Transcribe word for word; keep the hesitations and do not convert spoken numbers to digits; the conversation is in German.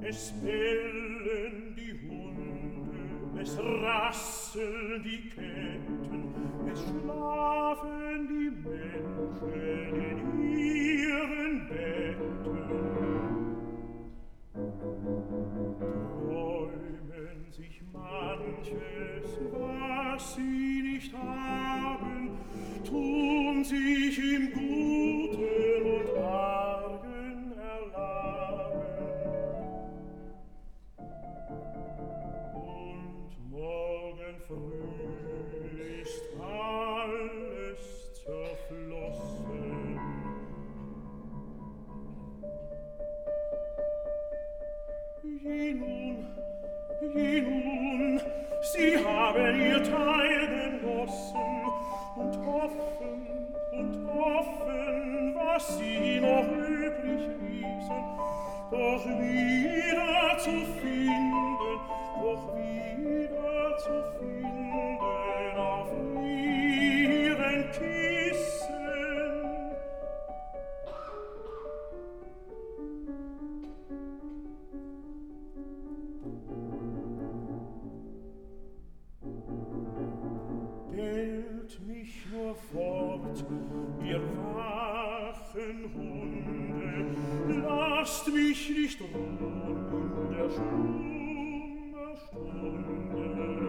Es bellen die Hunde, es rasseln die Ketten, es schlafen die Menschen in ihren Betten. Träumen sich manches, was sie nicht haben, tun sich im Guten und Argen erlaben. Und morgen früh ist alles zerflossen. Je nun, je nun, sie haben ihr Teil genossen und hoffen und hoffen, was sie noch übrig ließen, doch wieder zu finden, doch wieder zu finden auf ihren Kissen. Hält mich nur fort, ihr wachen Hunde, lasst mich nicht ruhen in der Schlummerstunde.